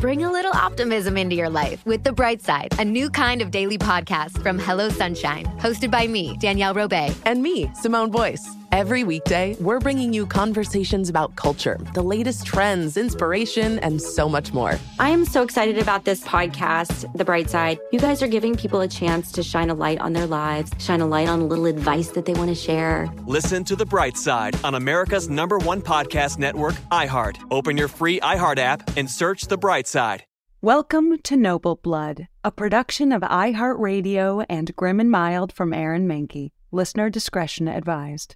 Bring a little optimism into your life with The Bright Side, a new kind of daily podcast from Hello Sunshine, hosted by me, Danielle Robay. And me, Simone Boyce. Every weekday, we're bringing you conversations about culture, the latest trends, inspiration, and so much more. I am so excited about this podcast, The Bright Side. You guys are giving people a chance to shine a light on their lives, shine a light on a little advice that they want to share. Listen to The Bright Side on America's #1 podcast network, iHeart. Open your free iHeart app and search The Bright Side. Welcome to Noble Blood, a production of iHeartRadio and Grim and Mild from Aaron Mahnke. Listener discretion advised.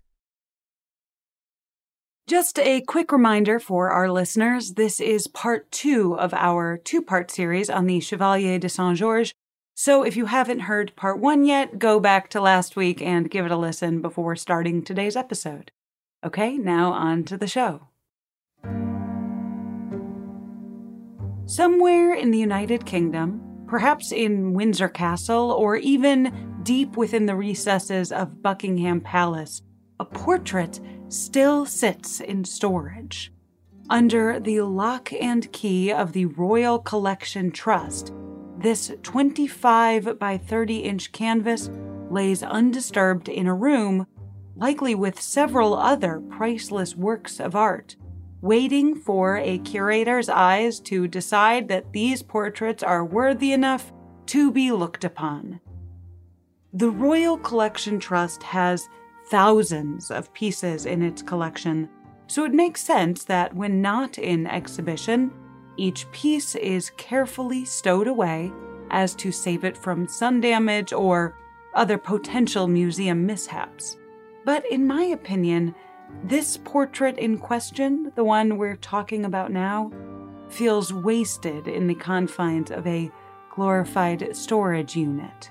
Just a quick reminder for our listeners, this is part 2 of our 2-part series on the Chevalier de Saint-Georges. So if you haven't heard part 1 yet, go back to last week and give it a listen before starting today's episode. Okay, now on to the show. Somewhere in the United Kingdom, perhaps in Windsor Castle, or even deep within the recesses of Buckingham Palace, a portrait still sits in storage. Under the lock and key of the Royal Collection Trust, this 25 by 30-inch canvas lays undisturbed in a room, likely with several other priceless works of art, waiting for a curator's eyes to decide that these portraits are worthy enough to be looked upon. The Royal Collection Trust has thousands of pieces in its collection, so it makes sense that when not in exhibition, each piece is carefully stowed away as to save it from sun damage or other potential museum mishaps. But in my opinion, this portrait in question, the one we're talking about now, feels wasted in the confines of a glorified storage unit.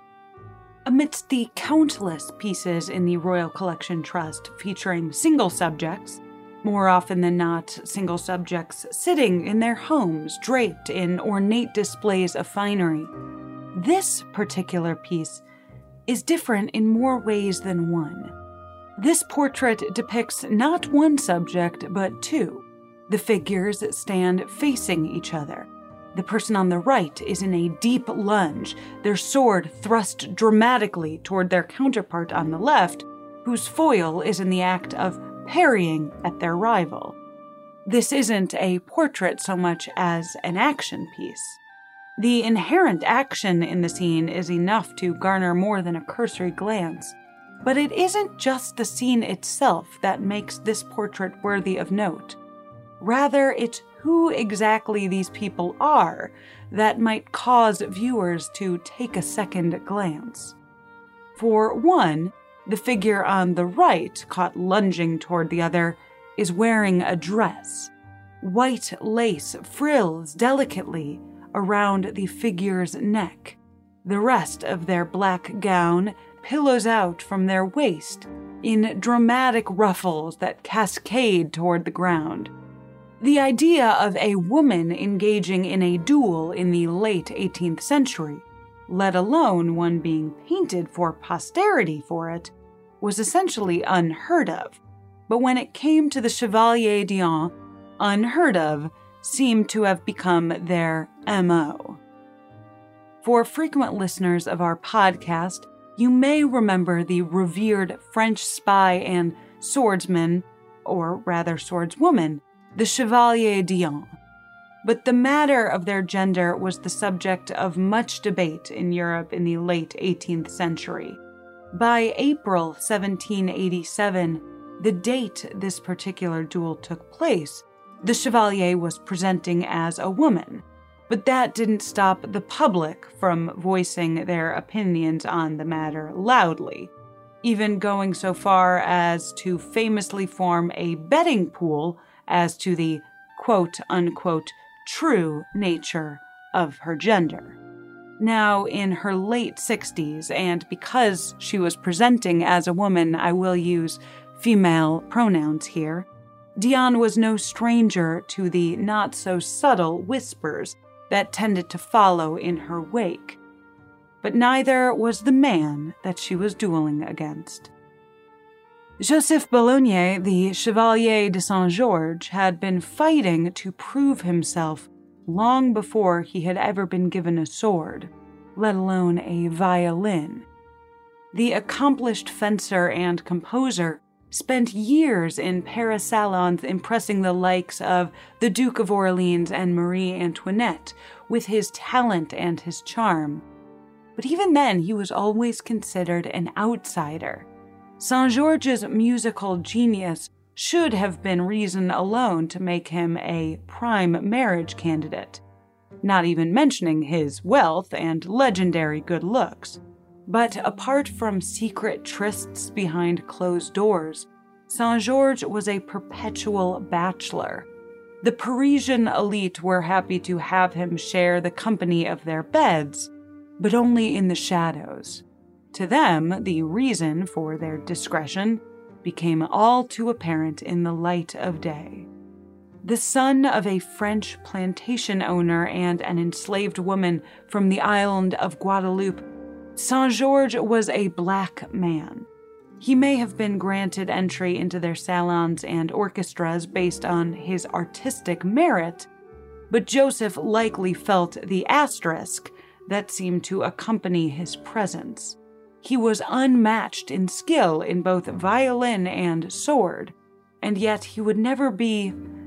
Amidst the countless pieces in the Royal Collection Trust featuring single subjects, more often than not single subjects sitting in their homes draped in ornate displays of finery, this particular piece is different in more ways than one. This portrait depicts not one subject, but 2. The figures stand facing each other. The person on the right is in a deep lunge, their sword thrust dramatically toward their counterpart on the left, whose foil is in the act of parrying at their rival. This isn't a portrait so much as an action piece. The inherent action in the scene is enough to garner more than a cursory glance, but it isn't just the scene itself that makes this portrait worthy of note. Rather, it's who exactly these people are that might cause viewers to take a second glance. For one, the figure on the right, caught lunging toward the other, is wearing a dress. White lace frills delicately around the figure's neck. The rest of their black gown pillows out from their waist in dramatic ruffles that cascade toward the ground. The idea of a woman engaging in a duel in the late 18th century, let alone one being painted for posterity for it, was essentially unheard of. But when it came to the Chevalier d'Eon, unheard of seemed to have become their MO. For frequent listeners of our podcast, you may remember the revered French spy and swordsman, or rather swordswoman, the Chevalier d'Eon. But the matter of their gender was the subject of much debate in Europe in the late 18th century. By April 1787, the date this particular duel took place, the Chevalier was presenting as a woman, but that didn't stop the public from voicing their opinions on the matter loudly, even going so far as to famously form a betting pool as to the quote-unquote true nature of her gender. Now, in her late 60s, and because she was presenting as a woman, I will use female pronouns here, Diane was no stranger to the not-so-subtle whispers that tended to follow in her wake. But neither was the man that she was dueling against. Joseph Boulogne, the Chevalier de Saint-Georges, had been fighting to prove himself long before he had ever been given a sword, let alone a violin. The accomplished fencer and composer spent years in Paris salons impressing the likes of the Duke of Orleans and Marie Antoinette with his talent and his charm. But even then, he was always considered an outsider. Saint-Georges' musical genius should have been reason alone to make him a prime marriage candidate, not even mentioning his wealth and legendary good looks. But apart from secret trysts behind closed doors, Saint-Georges was a perpetual bachelor. The Parisian elite were happy to have him share the company of their beds, but only in the shadows. To them, the reason for their discretion became all too apparent in the light of day. The son of a French plantation owner and an enslaved woman from the island of Guadeloupe, Saint-Georges was a black man. He may have been granted entry into their salons and orchestras based on his artistic merit, but Joseph likely felt the asterisk that seemed to accompany his presence. He was unmatched in skill in both violin and sword, and yet he would never be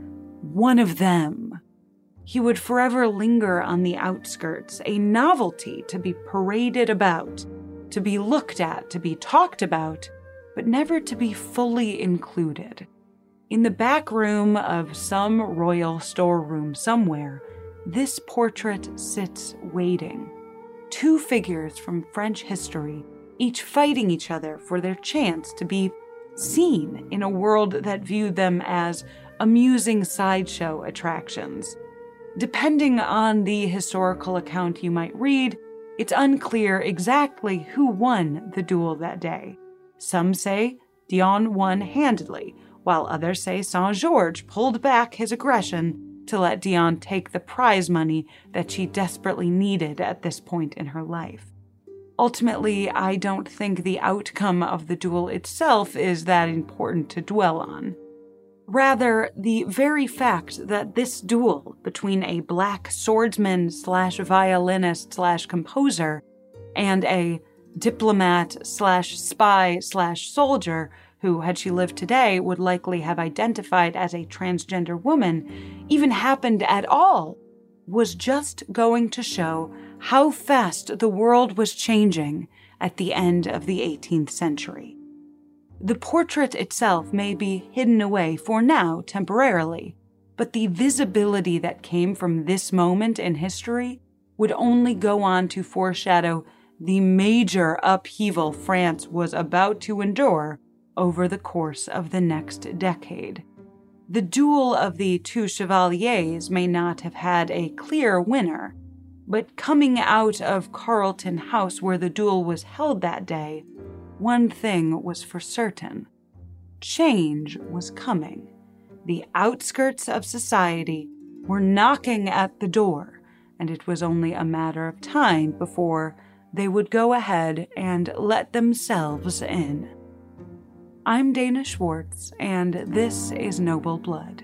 one of them. He would forever linger on the outskirts, a novelty to be paraded about, to be looked at, to be talked about, but never to be fully included. In the back room of some royal storeroom somewhere, this portrait sits waiting. Two figures from French history, each fighting each other for their chance to be seen in a world that viewed them as amusing sideshow attractions. Depending on the historical account you might read, it's unclear exactly who won the duel that day. Some say Dion won handedly, while others say Saint-Georges pulled back his aggression to let Dion take the prize money that she desperately needed at this point in her life. Ultimately, I don't think the outcome of the duel itself is that important to dwell on. Rather, the very fact that this duel between a black swordsman/violinist/composer and a diplomat/spy/soldier who, had she lived today, would likely have identified as a transgender woman, even happened at all, was just going to show how fast the world was changing at the end of the 18th century. The portrait itself may be hidden away for now temporarily, but the visibility that came from this moment in history would only go on to foreshadow the major upheaval France was about to endure over the course of the next decade. The duel of the two chevaliers may not have had a clear winner, but coming out of Carlton House where the duel was held that day, one thing was for certain. Change was coming. The outskirts of society were knocking at the door, and it was only a matter of time before they would go ahead and let themselves in. I'm Dana Schwartz, and this is Noble Blood.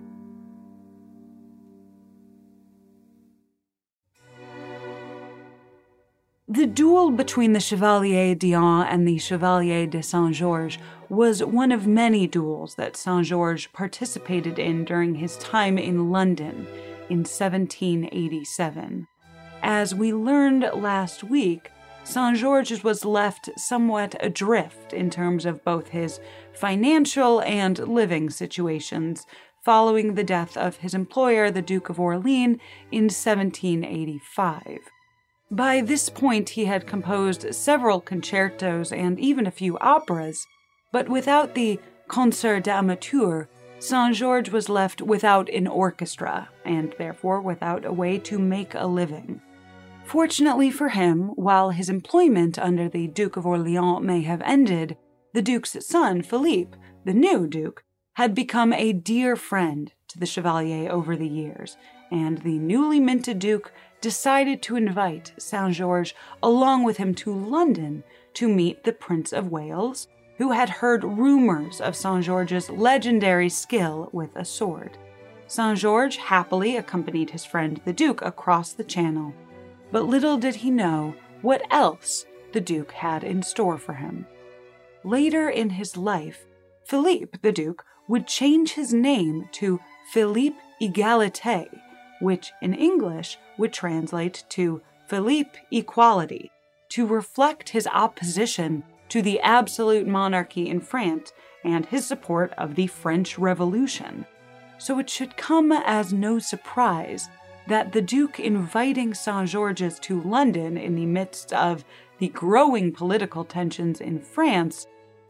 The duel between the Chevalier Dion and the Chevalier de Saint-Georges was one of many duels that Saint-Georges participated in during his time in London in 1787. As we learned last week, Saint-Georges was left somewhat adrift in terms of both his financial and living situations following the death of his employer, the Duke of Orleans, in 1785. By this point, he had composed several concertos and even a few operas, but without the concert d'amateur, Saint-Georges was left without an orchestra, and therefore without a way to make a living. Fortunately for him, while his employment under the Duke of Orleans may have ended, the Duke's son, Philippe, the new Duke, had become a dear friend to the Chevalier over the years, and the newly minted Duke decided to invite Saint-Georges along with him to London to meet the Prince of Wales, who had heard rumors of Saint-Georges' legendary skill with a sword. Saint-Georges happily accompanied his friend the Duke across the Channel, but little did he know what else the Duke had in store for him. Later in his life, Philippe the Duke would change his name to Philippe Égalité, which in English would translate to Philippe Equality, to reflect his opposition to the absolute monarchy in France and his support of the French Revolution. So it should come as no surprise that the Duke inviting Saint-Georges to London in the midst of the growing political tensions in France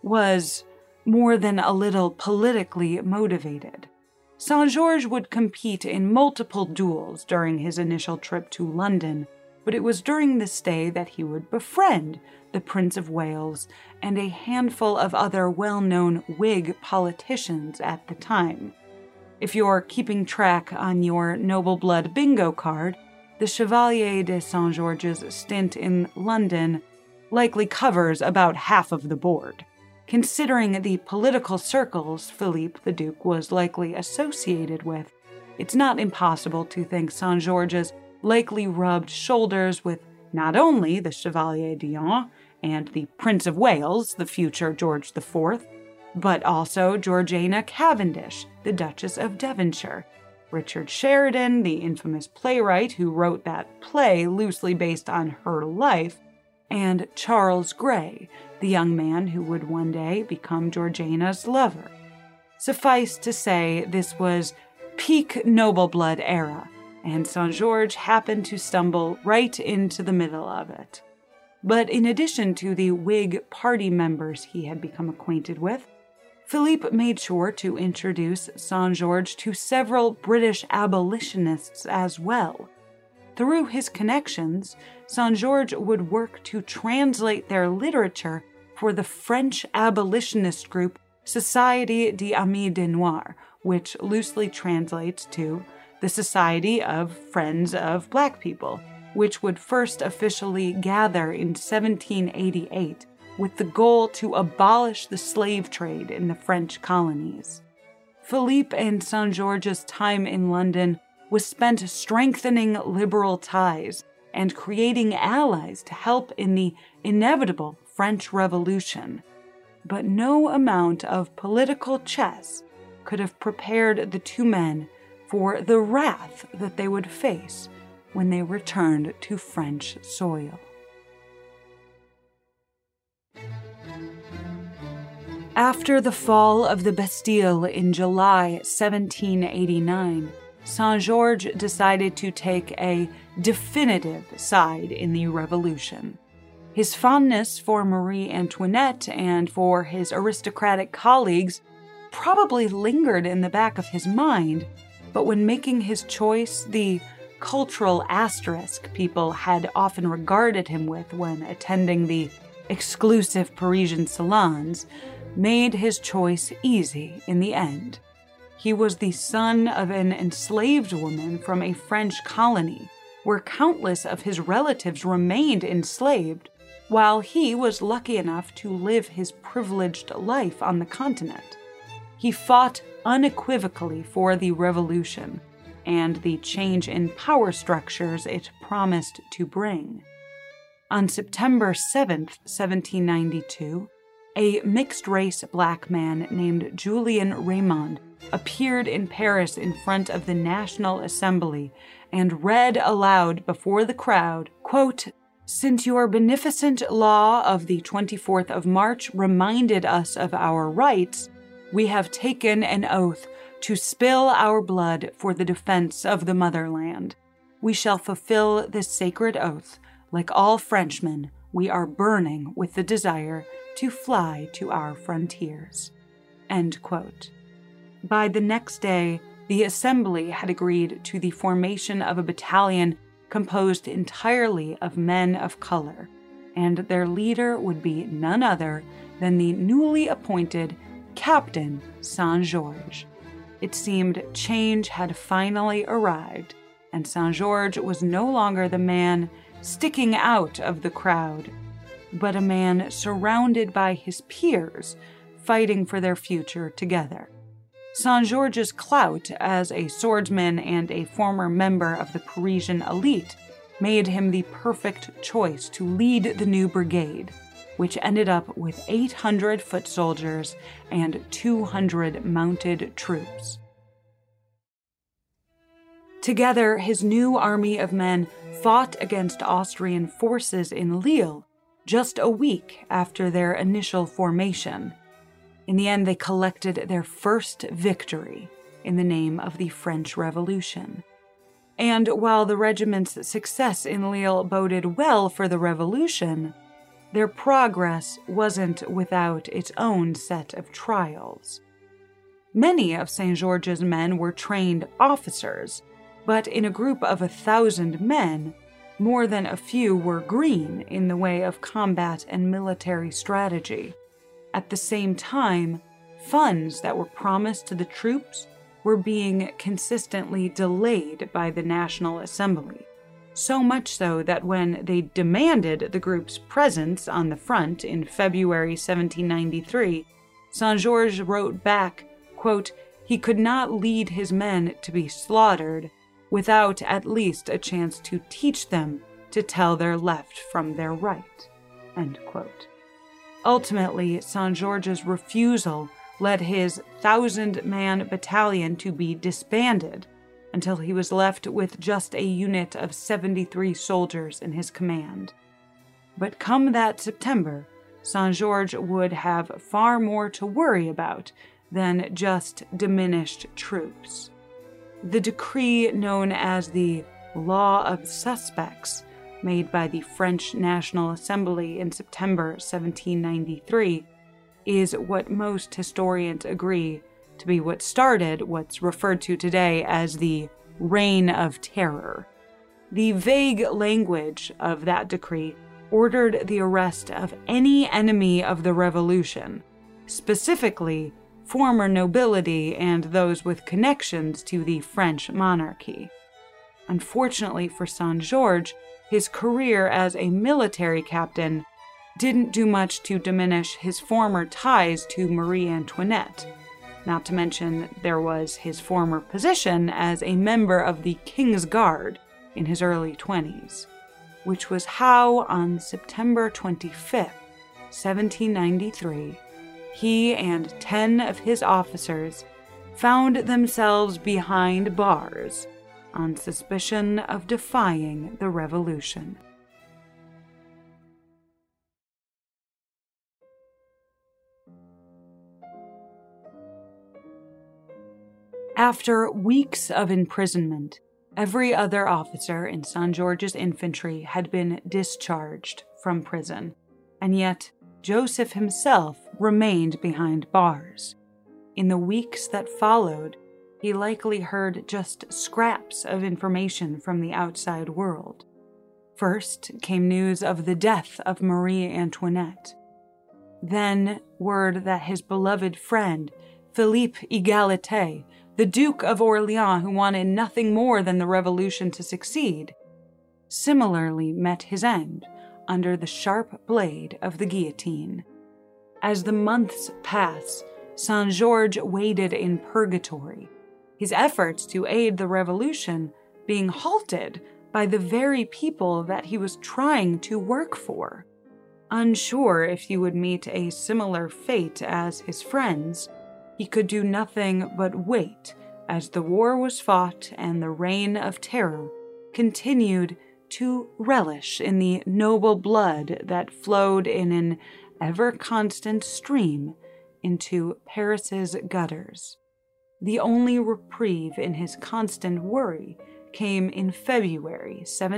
was more than a little politically motivated. Saint-Georges would compete in multiple duels during his initial trip to London, but it was during this stay that he would befriend the Prince of Wales and a handful of other well-known Whig politicians at the time. If you're keeping track on your Noble Blood bingo card, the Chevalier de Saint-Georges' stint in London likely covers about half of the board. Considering the political circles Philippe the Duke was likely associated with, it's not impossible to think Saint-Georges likely rubbed shoulders with not only the Chevalier d'Eon and the Prince of Wales, the future George IV, but also Georgiana Cavendish, the Duchess of Devonshire, Richard Sheridan, the infamous playwright who wrote that play loosely based on her life, and Charles Grey, the young man who would one day become Georgiana's lover. Suffice to say, this was peak noble blood era, and Saint-Georges happened to stumble right into the middle of it. But in addition to the Whig party members he had become acquainted with, Philippe made sure to introduce Saint-Georges to several British abolitionists as well. Through his connections, Saint-Georges would work to translate their literature for the French abolitionist group Société des Amis des Noirs, which loosely translates to the Society of Friends of Black People, which would first officially gather in 1788 with the goal to abolish the slave trade in the French colonies. Philippe and Saint-Georges' time in London was spent strengthening liberal ties and creating allies to help in the inevitable French Revolution. But no amount of political chess could have prepared the two men for the wrath that they would face when they returned to French soil. After the fall of the Bastille in July 1789, Saint-Georges decided to take a definitive side in the revolution. His fondness for Marie Antoinette and for his aristocratic colleagues probably lingered in the back of his mind, but when making his choice, the cultural asterisk people had often regarded him with when attending the exclusive Parisian salons made his choice easy in the end. He was the son of an enslaved woman from a French colony, where countless of his relatives remained enslaved, while he was lucky enough to live his privileged life on the continent. He fought unequivocally for the revolution and the change in power structures it promised to bring. On September 7th, 1792, a mixed-race black man named Julien Raymond appeared in Paris in front of the National Assembly and read aloud before the crowd, quote, "Since your beneficent law of the 24th of March reminded us of our rights, we have taken an oath to spill our blood for the defense of the motherland. We shall fulfill this sacred oath. Like all Frenchmen, we are burning with the desire to fly to our frontiers." End quote. By the next day, the Assembly had agreed to the formation of a battalion composed entirely of men of color, and their leader would be none other than the newly appointed Captain Saint-Georges. It seemed change had finally arrived, and Saint-Georges was no longer the man sticking out of the crowd, but a man surrounded by his peers, fighting for their future together. Saint-Georges' clout as a swordsman and a former member of the Parisian elite made him the perfect choice to lead the new brigade, which ended up with 800 foot soldiers and 200 mounted troops. Together, his new army of men fought against Austrian forces in Lille just a week after their initial formation. In the end, they collected their first victory in the name of the French Revolution. And while the regiment's success in Lille boded well for the revolution, their progress wasn't without its own set of trials. Many of Saint-Georges' men were trained officers, but in a group of 1,000 men, more than a few were green in the way of combat and military strategy. At the same time, funds that were promised to the troops were being consistently delayed by the National Assembly, so much so that when they demanded the group's presence on the front in February 1793, Saint-Georges wrote back, quote, he could not lead his men to be slaughtered without at least a chance to teach them to tell their left from their right, end quote. Ultimately, Saint-Georges' refusal led his 1,000-man battalion to be disbanded until he was left with just a unit of 73 soldiers in his command. But come that September, Saint-Georges would have far more to worry about than just diminished troops. The decree known as the Law of Suspects, made by the French National Assembly in September 1793, is what most historians agree to be what started what's referred to today as the Reign of Terror. The vague language of that decree ordered the arrest of any enemy of the revolution, specifically former nobility and those with connections to the French monarchy. Unfortunately for Saint-Georges, his career as a military captain didn't do much to diminish his former ties to Marie Antoinette. Not to mention, there was his former position as a member of the King's Guard in his early 20s, which was how, on September 25th, 1793, he and 10 of his officers found themselves behind bars on suspicion of defying the revolution. After weeks of imprisonment, every other officer in Saint-Georges' infantry had been discharged from prison, and yet Joseph himself remained behind bars. In the weeks that followed, he likely heard just scraps of information from the outside world. First came news of the death of Marie Antoinette. Then word that his beloved friend, Philippe Égalité, the Duke of Orléans, who wanted nothing more than the revolution to succeed, similarly met his end under the sharp blade of the guillotine. As the months pass, Saint-Georges waited in purgatory, his efforts to aid the revolution being halted by the very people that he was trying to work for. Unsure if he would meet a similar fate as his friends, he could do nothing but wait as the war was fought and the Reign of Terror continued to relish in the noble blood that flowed in an ever-constant stream into Paris's gutters. The only reprieve in his constant worry came in February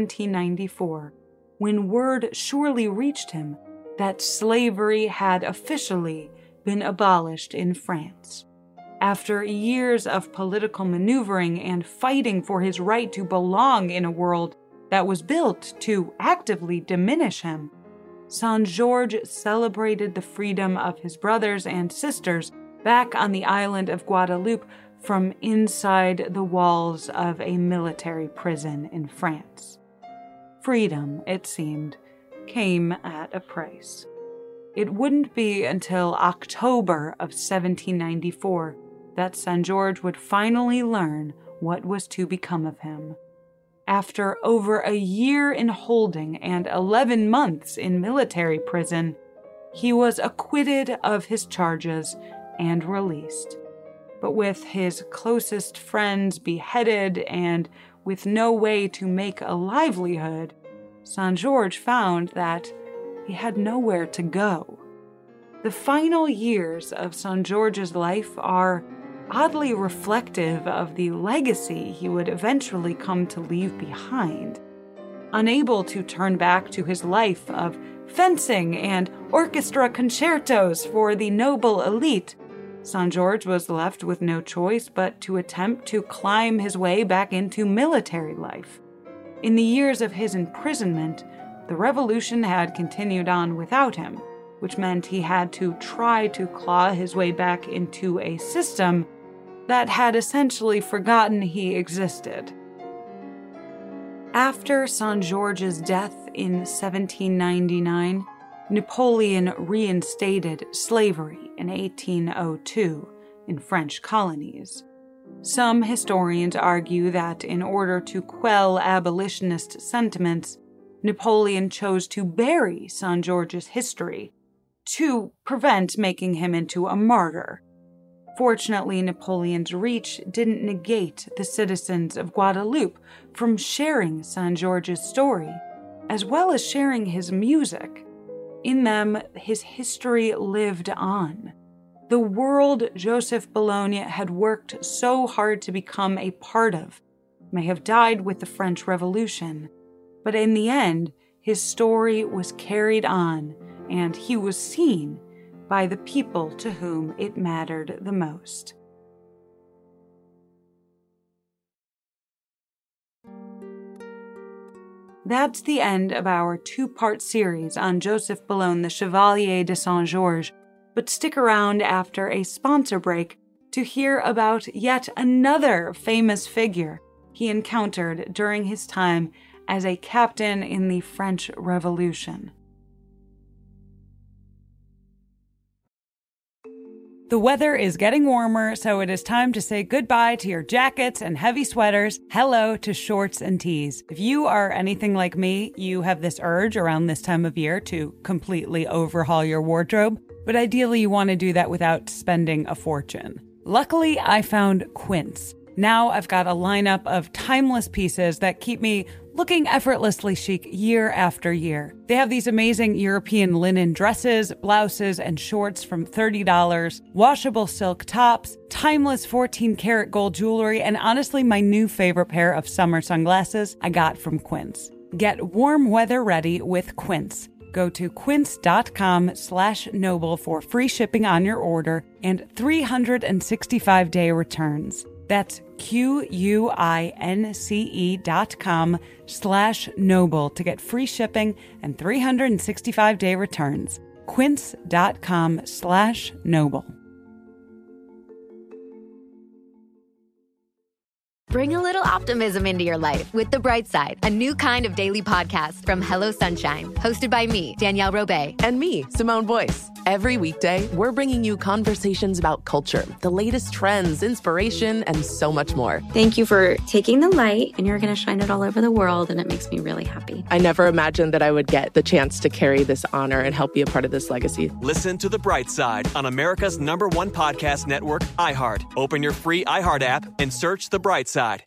1794, when word surely reached him that slavery had officially been abolished in France. After years of political maneuvering and fighting for his right to belong in a world that was built to actively diminish him, Saint-Georges celebrated the freedom of his brothers and sisters back on the island of Guadeloupe from inside the walls of a military prison in France. Freedom, it seemed, came at a price. It wouldn't be until October of 1794 that St. George would finally learn what was to become of him. After over a year in holding and 11 months in military prison, he was acquitted of his charges and released. But with his closest friends beheaded and with no way to make a livelihood, St. George found that he had nowhere to go. The final years of St. George's life are oddly reflective of the legacy he would eventually come to leave behind. Unable to turn back to his life of fencing and orchestra concertos for the noble elite, St. George was left with no choice but to attempt to climb his way back into military life. In the years of his imprisonment, the revolution had continued on without him, which meant he had to try to claw his way back into a system that had essentially forgotten he existed. After St. George's death in 1799, Napoleon reinstated slavery in 1802 in French colonies. Some historians argue that in order to quell abolitionist sentiments, Napoleon chose to bury St. George's history to prevent making him into a martyr. Fortunately, Napoleon's reach didn't negate the citizens of Guadeloupe from sharing St. George's story, as well as sharing his music. In them, his history lived on. The world Joseph Bologna had worked so hard to become a part of may have died with the French Revolution, but in the end, his story was carried on, and he was seen by the people to whom it mattered the most. That's the end of our two-part series on Joseph Boulogne, the Chevalier de St. George, but stick around after a sponsor break to hear about yet another famous figure he encountered during his time as a captain in the French Revolution. The weather is getting warmer, so it is time to say goodbye to your jackets and heavy sweaters. Hello to shorts and tees. If you are anything like me, you have this urge around this time of year to completely overhaul your wardrobe, but ideally you want to do that without spending a fortune. Luckily, I found Quince. Now I've got a lineup of timeless pieces that keep me looking effortlessly chic year after year. They have these amazing European linen dresses, blouses, and shorts from $30, washable silk tops, timeless 14-karat gold jewelry, and honestly, my new favorite pair of summer sunglasses I got from Quince. Get warm weather ready with Quince. Go to quince.com/noble for free shipping on your order and 365-day returns. That's QUINCE.com/noble to get free shipping and 365-day returns. Quince.com/noble. Bring a little optimism into your life with The Bright Side, a new kind of daily podcast from Hello Sunshine, hosted by me, Danielle Robay. And me, Simone Boyce. Every weekday, we're bringing you conversations about culture, the latest trends, inspiration, and so much more. Thank you for taking the light, and you're going to shine it all over the world, and it makes me really happy. I never imagined that I would get the chance to carry this honor and help be a part of this legacy. Listen to The Bright Side on America's #1 podcast network, iHeart. Open your free iHeart app and search The Bright Side.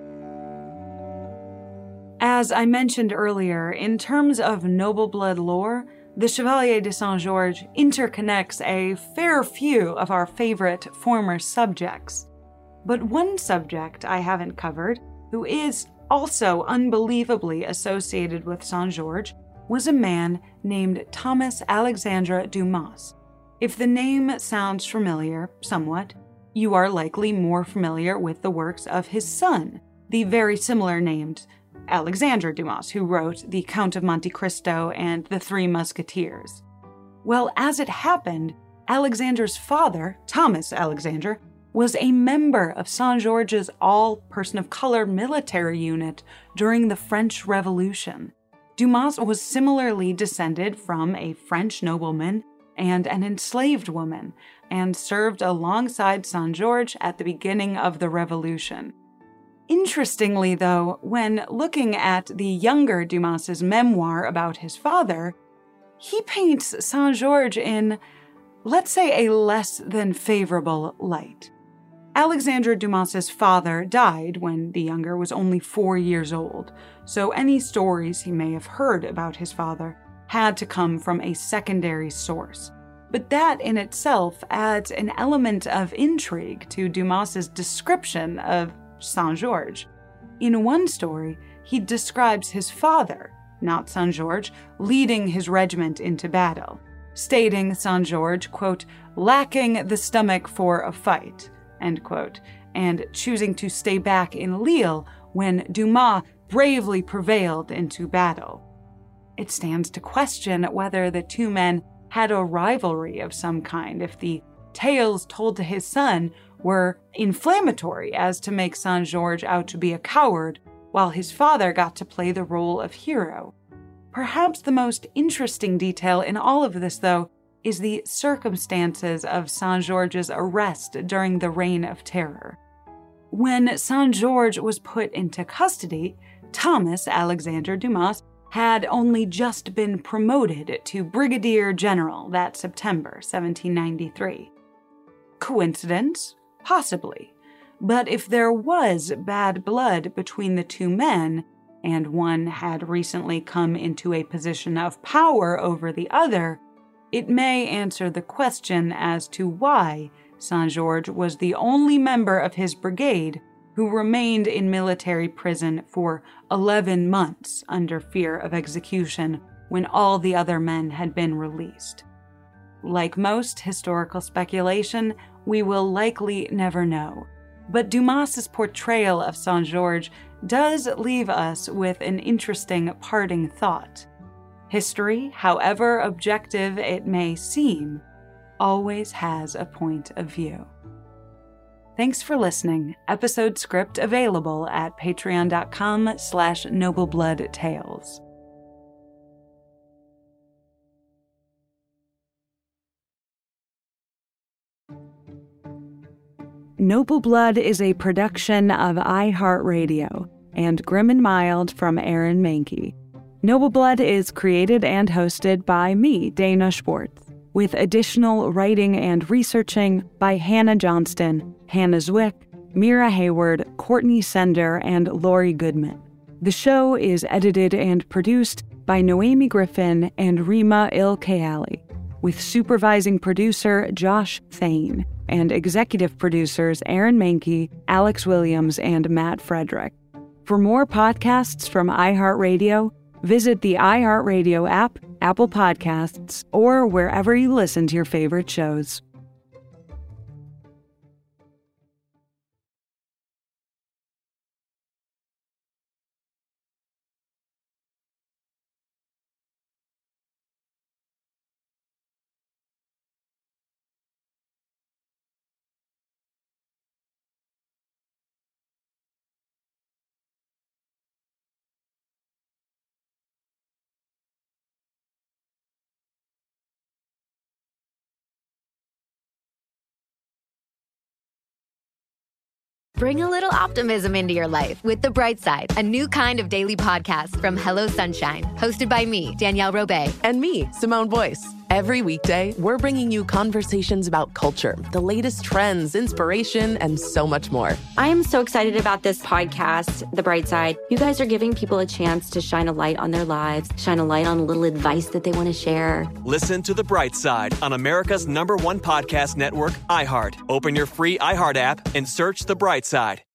As I mentioned earlier, in terms of noble blood lore, the Chevalier de St. George interconnects a fair few of our favorite former subjects. But one subject I haven't covered, who is also unbelievably associated with St. George, was a man named Thomas Alexandre Dumas. If the name sounds familiar, somewhat, you are likely more familiar with the works of his son, the very similar named Alexandre Dumas, who wrote The Count of Monte Cristo and The Three Musketeers. Well, as it happened, Alexandre's father, Thomas Alexandre, was a member of St. George's all-person-of-color military unit during the French Revolution. Dumas was similarly descended from a French nobleman and an enslaved woman, and served alongside Saint-Georges at the beginning of the Revolution. Interestingly, though, when looking at the younger Dumas's memoir about his father, he paints Saint-Georges in, let's say, a less than favorable light. Alexandre Dumas's father died when the younger was only 4 years old, so any stories he may have heard about his father had to come from a secondary source. But that in itself adds an element of intrigue to Dumas's description of Saint-Georges. In one story, he describes his father, not Saint-Georges, leading his regiment into battle, stating Saint-Georges, quote, lacking the stomach for a fight, end quote, and choosing to stay back in Lille when Dumas bravely prevailed into battle. It stands to question whether the two men had a rivalry of some kind if the tales told to his son were inflammatory as to make Saint-Georges out to be a coward, while his father got to play the role of hero. Perhaps the most interesting detail in all of this, though, is the circumstances of Saint-Georges' arrest during the Reign of Terror. When Saint-Georges was put into custody, Thomas Alexandre Dumas had only just been promoted to brigadier general that September 1793. Coincidence? Possibly. But if there was bad blood between the two men, and one had recently come into a position of power over the other, it may answer the question as to why Saint-Georges was the only member of his brigade who remained in military prison for 11 months under fear of execution when all the other men had been released. Like most historical speculation, we will likely never know, but Dumas's portrayal of Saint-Georges does leave us with an interesting parting thought. History, however objective it may seem, always has a point of view. Thanks for listening. Episode script available at patreon.com/noblebloodtales. Noble Blood is a production of iHeartRadio and Grim and Mild from Aaron Mahnke. Noble Blood is created and hosted by me, Dana Schwartz, with additional writing and researching by Hannah Johnston, Hannah Zwick, Mira Hayward, Courtney Sender, and Lori Goodman. The show is edited and produced by Noemi Griffin and Rima Il-Kayali, with supervising producer Josh Thane and executive producers Aaron Mahnke, Alex Williams, and Matt Frederick. For more podcasts from iHeartRadio, visit the iHeartRadio app, Apple Podcasts, or wherever you listen to your favorite shows. Bring a little optimism into your life with The Bright Side, a new kind of daily podcast from Hello Sunshine, hosted by me, Danielle Robay. And me, Simone Boyce. Every weekday, we're bringing you conversations about culture, the latest trends, inspiration, and so much more. I am so excited about this podcast, The Bright Side. You guys are giving people a chance to shine a light on their lives, shine a light on a little advice that they want to share. Listen to The Bright Side on America's #1 podcast network, iHeart. Open your free iHeart app and search The Bright Side.